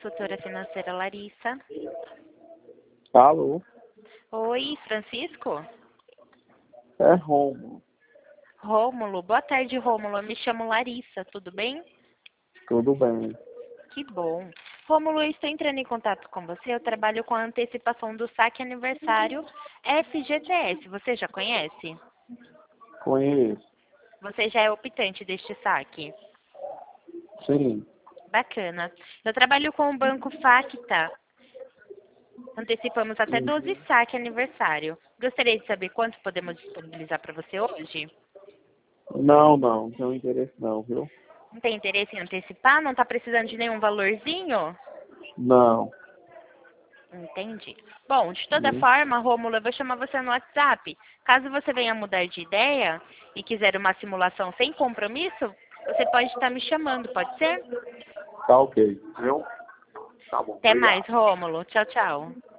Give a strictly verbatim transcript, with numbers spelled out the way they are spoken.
consultora financeira Larissa. Alô, Oi, Francisco? é Romo. Rômulo, boa tarde, Rômulo. Eu me chamo Larissa, tudo bem? Tudo bem? Que bom. Rômulo, eu estou entrando em contato com você. Eu trabalho com a antecipação do saque aniversário F G T S. Você já conhece? Conheço. Você já é optante deste saque? Sim. Bacana. Eu trabalho com o Banco Facta. Antecipamos até doze saque aniversário. Gostaria de saber quanto podemos disponibilizar para você hoje? Não, não, não tenho interesse não, viu? Não tem interesse em antecipar? Não está precisando de nenhum valorzinho? Não. Entendi. Bom, de toda Hum, forma, Rômulo, eu vou chamar você no WhatsApp. Caso você venha mudar de ideia e quiser uma simulação sem compromisso, você pode estar me chamando, pode ser? Tá ok, viu? Tá bom, Até mais, obrigado. Rômulo. Tchau, tchau.